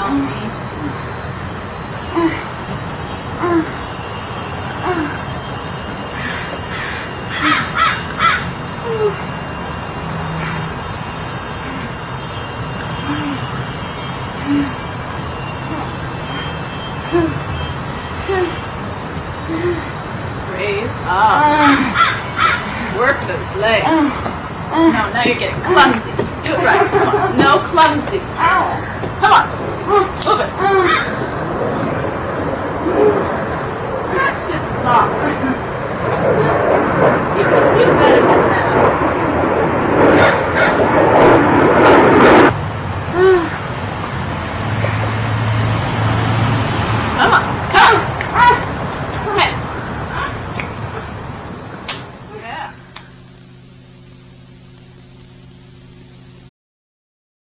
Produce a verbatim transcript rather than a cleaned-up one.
on me. Raise up. Work those legs. No, now you're getting clumsy. Do it right. Come on. No clumsy. Come on. Move it.